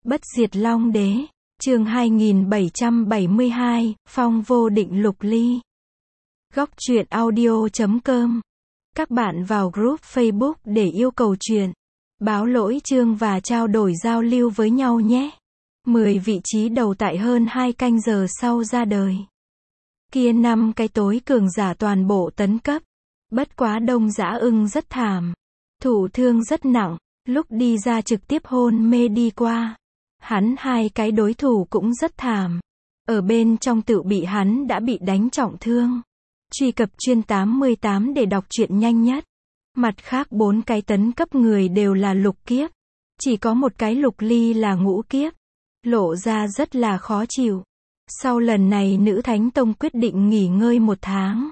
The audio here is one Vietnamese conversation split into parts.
Bất diệt Long Đế, chương 2772, Phong vô định Lục Ly. Góc truyện audio.com. Các bạn vào group Facebook để yêu cầu truyện, báo lỗi chương và trao đổi giao lưu với nhau nhé. 10 vị trí đầu tại hơn 2 canh giờ sau ra đời. Kia 5 cái tối cường giả toàn bộ tấn cấp. Bất quá Đông Dã Ưng rất thảm. Thụ thương rất nặng, lúc đi ra trực tiếp hôn mê đi qua. Hắn 2 cái đối thủ cũng rất thảm. Ở bên trong tự bị hắn đã bị đánh trọng thương. Truy cập chuyên 88 để đọc truyện nhanh nhất. Mặt khác 4 cái tấn cấp người đều là lục kiếp. Chỉ có một cái Lục Ly là ngũ kiếp. Lộ ra rất là khó chịu. Sau lần này Nữ Thánh Tông quyết định nghỉ ngơi 1 tháng.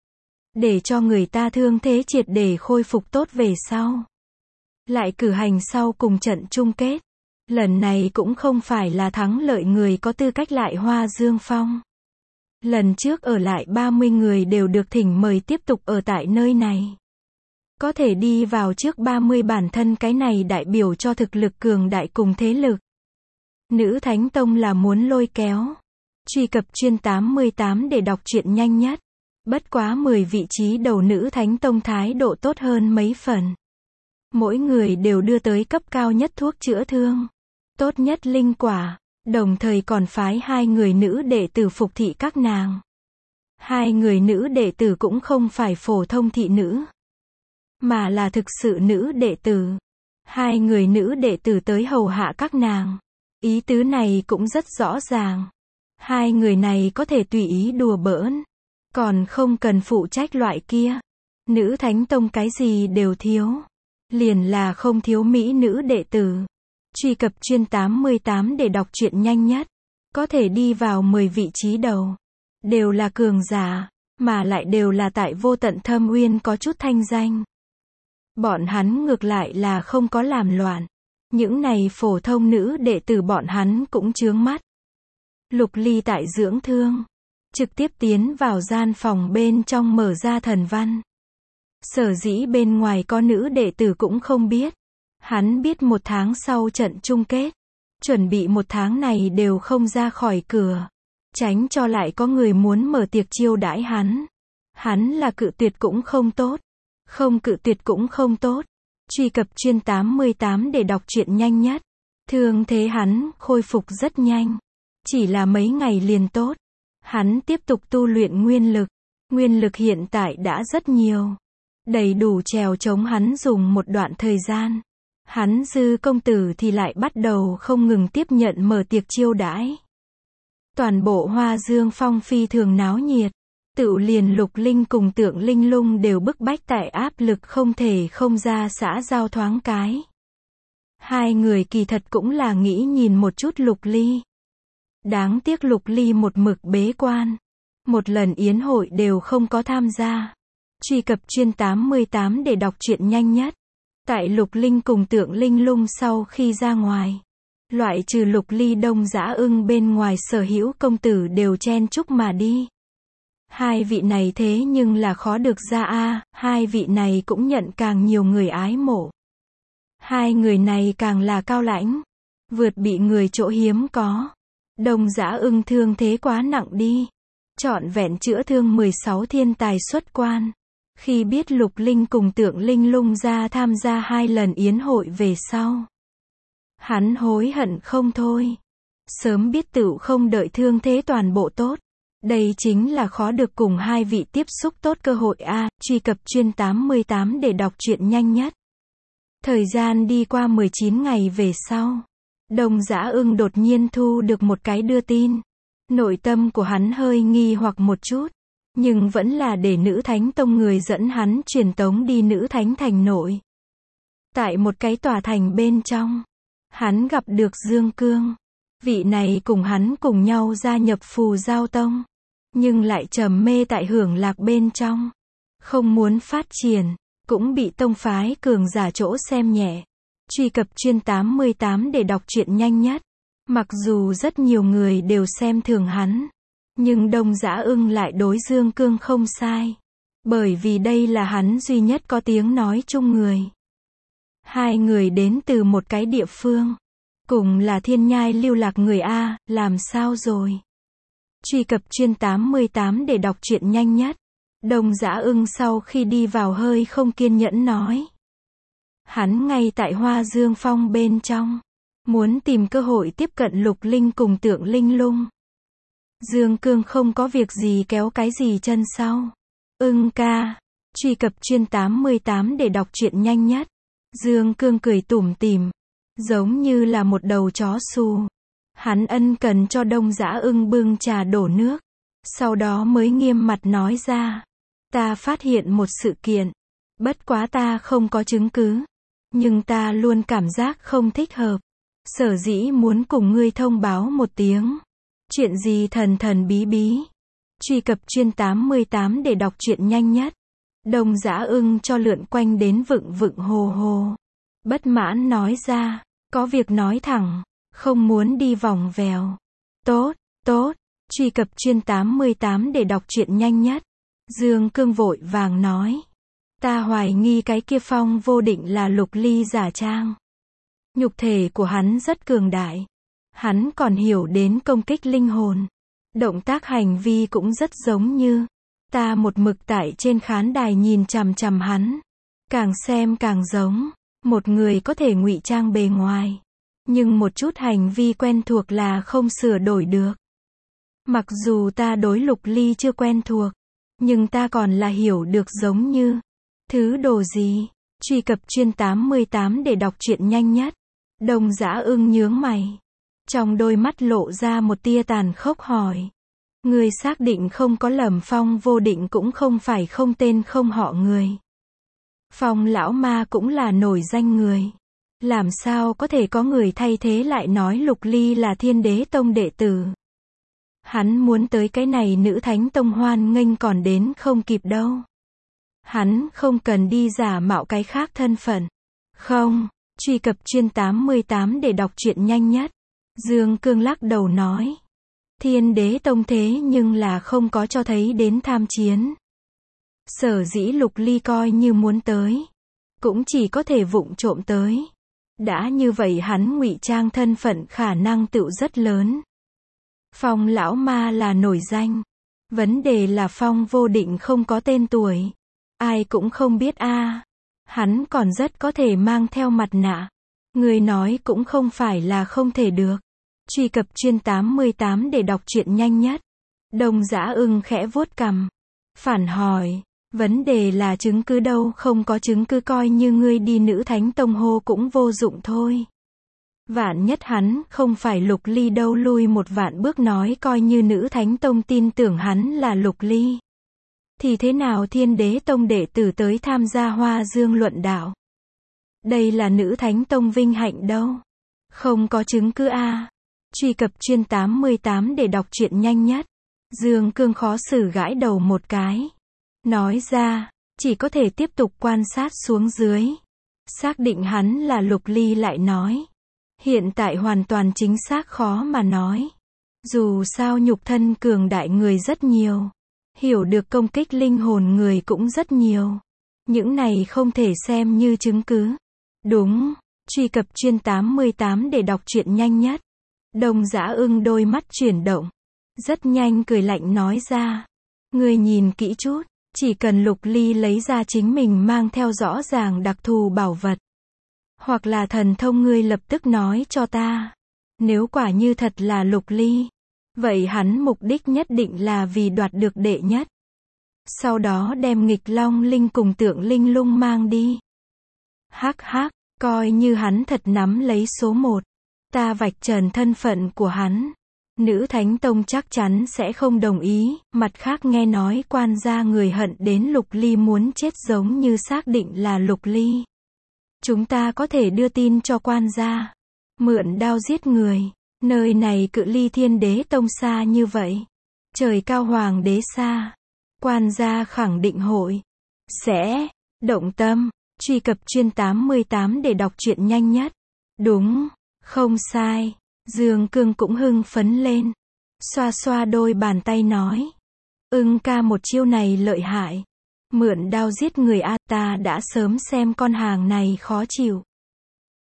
Để cho người ta thương thế triệt để khôi phục tốt về sau. Lại cử hành sau cùng trận chung kết. Lần này cũng không phải là thắng lợi người có tư cách lại Hoa Dương Phong. Lần trước ở lại 30 người đều được thỉnh mời tiếp tục ở tại nơi này. Có thể đi vào trước 30 bản thân cái này đại biểu cho thực lực cường đại cùng thế lực. Nữ Thánh Tông là muốn lôi kéo. Truy cập chuyên 88 để đọc truyện nhanh nhất. Bất quá 10 vị trí đầu Nữ Thánh Tông thái độ tốt hơn mấy phần. Mỗi người đều đưa tới cấp cao nhất thuốc chữa thương. Tốt nhất linh quả. Đồng thời còn phái 2 người nữ đệ tử phục thị các nàng. 2 người nữ đệ tử cũng không phải phổ thông thị nữ. Mà là thực sự nữ đệ tử. 2 người nữ đệ tử tới hầu hạ các nàng. Ý tứ này cũng rất rõ ràng. 2 người này có thể tùy ý đùa bỡn. Còn không cần phụ trách loại kia. Nữ Thánh Tông cái gì đều thiếu. Liền là không thiếu mỹ nữ đệ tử. Truy cập chuyên 88 để đọc truyện nhanh nhất. Có thể đi vào 10 vị trí đầu. Đều là cường giả. Mà lại đều là tại Vô Tận Thâm Uyên có chút thanh danh. Bọn hắn ngược lại là không có làm loạn. Những này phổ thông nữ đệ tử bọn hắn cũng chướng mắt. Lục Ly tại dưỡng thương. Trực tiếp tiến vào gian phòng bên trong mở ra thần văn. Sở dĩ bên ngoài có nữ đệ tử cũng không biết. Hắn biết 1 tháng sau trận chung kết. Chuẩn bị 1 tháng này đều không ra khỏi cửa. Tránh cho lại có người muốn mở tiệc chiêu đãi hắn. Hắn là cự tuyệt cũng không tốt. Không cự tuyệt cũng không tốt. Truy cập chuyên 88 để đọc truyện nhanh nhất. Thương thế hắn khôi phục rất nhanh. Chỉ là mấy ngày liền tốt. Hắn tiếp tục tu luyện nguyên lực. Nguyên lực hiện tại đã rất nhiều. Đầy đủ trèo chống hắn dùng một đoạn thời gian. Hắn Dư công tử thì lại bắt đầu không ngừng tiếp nhận mở tiệc chiêu đãi. Toàn bộ Hoa Dương Phong phi thường náo nhiệt. Tự liền Lục Linh cùng Tượng Linh Lung đều bức bách tại áp lực không thể không ra xã giao thoáng cái. 2 người kỳ thật cũng là nghĩ nhìn một chút Lục Ly. Đáng tiếc Lục Ly một mực bế quan. Một lần yến hội đều không có tham gia. Truy cập chuyên 88 để đọc truyện nhanh nhất. Tại Lục Linh cùng Tượng Linh Lung sau khi ra ngoài. Loại trừ Lục Ly Đông Dã Ưng bên ngoài sở hữu công tử đều chen chúc mà đi. 2 vị này thế nhưng là khó được ra a. 2 vị này cũng nhận càng nhiều người ái mộ. 2 người này càng là cao lãnh. Vượt bị người chỗ hiếm có. Đông Dã Ưng thương thế quá nặng đi. Trọn vẹn chữa thương 16 thiên tài xuất quan. Khi biết Lục Linh cùng Tượng Linh Lung ra tham gia 2 lần yến hội về sau. Hắn hối hận không thôi. Sớm biết tựu không đợi thương thế toàn bộ tốt. Đây chính là khó được cùng 2 vị tiếp xúc tốt cơ hội a. Truy cập chuyên 88 để đọc truyện nhanh nhất. Thời gian đi qua 19 ngày về sau. Đông Dã Ưng đột nhiên thu được một cái đưa tin. Nội tâm của hắn hơi nghi hoặc một chút. Nhưng vẫn là để Nữ Thánh Tông người dẫn hắn truyền tống đi Nữ Thánh Thành nội. Tại một cái tòa thành bên trong. Hắn gặp được Dương Cương. Vị này cùng hắn cùng nhau gia nhập Phù Giao Tông. Nhưng lại trầm mê tại hưởng lạc bên trong. Không muốn phát triển. Cũng bị tông phái cường giả chỗ xem nhẹ. Truy cập chuyên 88 để đọc truyện nhanh nhất. Mặc dù rất nhiều người đều xem thường hắn. Nhưng Đông Dã Ưng lại đối Dương Cương không sai. Bởi vì đây là hắn duy nhất có tiếng nói chung người. 2 người đến từ một cái địa phương. Cùng là thiên nhai lưu lạc người A, làm sao rồi? Truy cập chuyên 88 để đọc truyện nhanh nhất. Đông Dã Ưng sau khi đi vào hơi không kiên nhẫn nói. Hắn ngay tại Hoa Dương Phong bên trong. Muốn tìm cơ hội tiếp cận Lục Linh cùng Tượng Linh Lung. Dương Cương không có việc gì kéo cái gì chân sau. Ưng ca. Truy cập chuyên 88 để đọc truyện nhanh nhất. Dương Cương cười tủm tỉm. Giống như là một đầu chó xù. Hắn ân cần cho Đông Dã Ưng bưng trà đổ nước. Sau đó mới nghiêm mặt nói ra. Ta phát hiện một sự kiện. Bất quá ta không có chứng cứ. Nhưng ta luôn cảm giác không thích hợp. Sở dĩ muốn cùng ngươi thông báo một tiếng. Chuyện gì thần thần bí bí. Truy cập chuyên 88 để đọc truyện nhanh nhất. Đông Dã Ưng cho lượn quanh đến vựng vựng hồ hồ. Bất mãn nói ra. Có việc nói thẳng. Không muốn đi vòng vèo. Tốt, tốt. Truy cập chuyên 88 để đọc truyện nhanh nhất. Dương Cương vội vàng nói. Ta hoài nghi cái kia Phong Vô Định là Lục Ly giả trang. Nhục thể của hắn rất cường đại. Hắn còn hiểu đến công kích linh hồn. Động tác hành vi cũng rất giống như. Ta một mực tại trên khán đài nhìn chằm chằm hắn. Càng xem càng giống. Một người có thể ngụy trang bề ngoài. Nhưng một chút hành vi quen thuộc là không sửa đổi được. Mặc dù ta đối Lục Ly chưa quen thuộc. Nhưng ta còn là hiểu được giống như. Thứ đồ gì? Truy cập chuyên 88 để đọc truyện nhanh nhất. Đông Dã Ưng nhướng mày. Trong đôi mắt lộ ra một tia tàn khốc hỏi. Người xác định không có lầm Phong Vô Định cũng không phải không tên không họ người. Phong lão ma cũng là nổi danh người. Làm sao có thể có người thay thế lại nói Lục Ly là Thiên Đế Tông đệ tử. Hắn muốn tới cái này Nữ Thánh Tông hoan nghênh còn đến không kịp đâu. Hắn không cần đi giả mạo cái khác thân phận. Không, truy cập chuyên 88 để đọc truyện nhanh nhất. Dương Cương lắc đầu nói. Thiên Đế Tông thế nhưng là không có cho thấy đến tham chiến. Sở dĩ Lục Ly coi như muốn tới. Cũng chỉ có thể vụng trộm tới. Đã như vậy hắn ngụy trang thân phận khả năng tựu rất lớn. Phong lão ma là nổi danh. Vấn đề là Phong Vô Định không có tên tuổi. Ai cũng không biết a. Hắn còn rất có thể mang theo mặt nạ. Người nói cũng không phải là không thể được. Truy cập chuyên 88 để đọc truyện nhanh nhất. Đông Dã Ưng khẽ vuốt cằm. Phản hỏi. Vấn đề là chứng cứ đâu, không có chứng cứ coi như ngươi đi Nữ Thánh Tông hô cũng vô dụng thôi. Vạn nhất hắn không phải Lục Ly đâu, lui một vạn bước nói coi như Nữ Thánh Tông tin tưởng hắn là Lục Ly. Thì thế nào Thiên Đế Tông đệ tử tới tham gia Hoa Dương luận đạo? Đây là Nữ Thánh Tông vinh hạnh đâu. Không có chứng cứ a. Truy cập chuyên 88 để đọc truyện nhanh nhất. Dương Cương khó xử gãi đầu một cái. Nói ra, chỉ có thể tiếp tục quan sát xuống dưới. Xác định hắn là Lục Ly lại nói. Hiện tại hoàn toàn chính xác khó mà nói. Dù sao nhục thân cường đại người rất nhiều. Hiểu được công kích linh hồn người cũng rất nhiều. Những này không thể xem như chứng cứ. Đúng, truy cập chuyên 88 để đọc truyện nhanh nhất. Đông Dã Ưng đôi mắt chuyển động. Rất nhanh cười lạnh nói ra. Ngươi nhìn kỹ chút. Chỉ cần Lục Ly lấy ra chính mình mang theo rõ ràng đặc thù bảo vật. Hoặc là thần thông ngươi lập tức nói cho ta. Nếu quả như thật là Lục Ly. Vậy hắn mục đích nhất định là vì đoạt được đệ nhất. Sau đó đem Nghịch Long Linh cùng Tượng Linh Lung mang đi. Hắc hắc, coi như hắn thật nắm lấy số 1. Ta vạch trần thân phận của hắn. Nữ Thánh Tông chắc chắn sẽ không đồng ý. Mặt khác nghe nói quan gia người hận đến Lục Ly muốn chết giống như xác định là Lục Ly. Chúng ta có thể đưa tin cho quan gia. Mượn đao giết người. Nơi này cự ly Thiên Đế Tông xa như vậy. Trời cao hoàng đế xa. Quan gia khẳng định hội. Sẽ. Động tâm. Truy cập chuyên 88 để đọc truyện nhanh nhất. Đúng. Không sai. Dương Cương cũng hưng phấn lên. Xoa xoa đôi bàn tay nói. Ưng ca một chiêu này lợi hại. Mượn đao giết người a, ta đã sớm xem con hàng này khó chịu.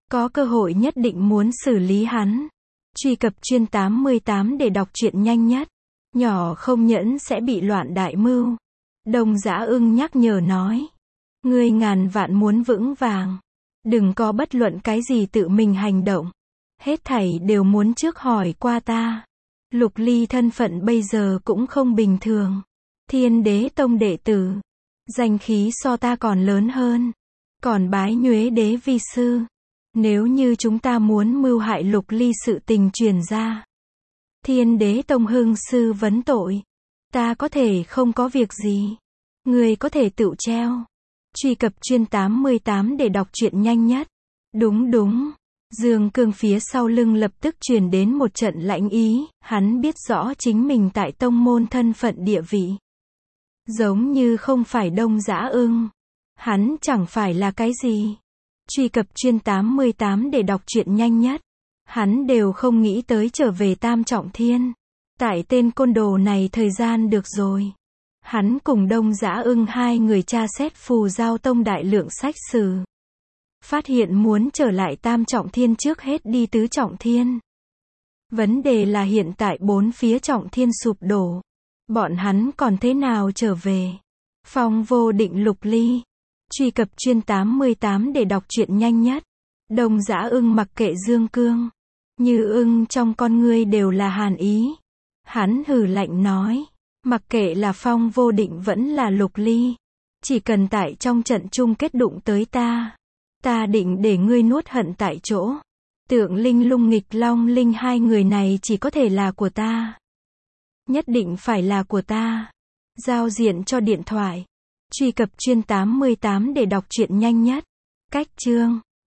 Có cơ hội nhất định muốn xử lý hắn. Truy cập chuyên 88 để đọc truyện nhanh nhất. Nhỏ không nhẫn sẽ bị loạn đại mưu. Đông Dã Ưng nhắc nhở nói. Ngươi ngàn vạn muốn vững vàng. Đừng có bất luận cái gì tự mình hành động. Hết thảy đều muốn trước hỏi qua ta. Lục Ly thân phận bây giờ cũng không bình thường. Thiên Đế Tông đệ tử. Danh khí so ta còn lớn hơn. Còn bái Nhuế Đế vi sư. Nếu như chúng ta muốn mưu hại Lục Ly sự tình truyền ra. Thiên Đế Tông hưng sư vấn tội. Ta có thể không có việc gì. Ngươi có thể tự treo. Truy cập chuyên 88 để đọc truyện nhanh nhất. Đúng. Dương Cương phía sau lưng lập tức truyền đến một trận lãnh ý, hắn biết rõ chính mình tại tông môn thân phận địa vị. Giống như không phải Đông Dã Ưng. Hắn chẳng phải là cái gì. Truy cập chuyên 88 để đọc truyện nhanh nhất. Hắn đều không nghĩ tới trở về Tam Trọng Thiên. Tại tên côn đồ này thời gian được rồi. Hắn cùng Đông Dã Ưng hai người tra xét Phù Giao Tông đại lượng sách sử. Phát hiện muốn trở lại Tam Trọng Thiên trước hết đi Tứ Trọng Thiên. Vấn đề là hiện tại 4 phía Trọng Thiên sụp đổ. Bọn hắn còn thế nào trở về? Phong vô định Lục Ly. Truy cập chuyên 88 để đọc truyện nhanh nhất. Đông Dã Ưng mặc kệ Dương Cương. Như ưng trong con ngươi đều là hàn ý. Hắn hừ lạnh nói. Mặc kệ là Phong vô định vẫn là Lục Ly. Chỉ cần tại trong trận chung kết đụng tới ta. Ta định để ngươi nuốt hận tại chỗ. Tượng Linh Lung Nghịch Long Linh hai người này chỉ có thể là của ta. Nhất định phải là của ta. Giao diện cho điện thoại. Truy cập chuyên 88 để đọc truyện nhanh nhất. Cách chương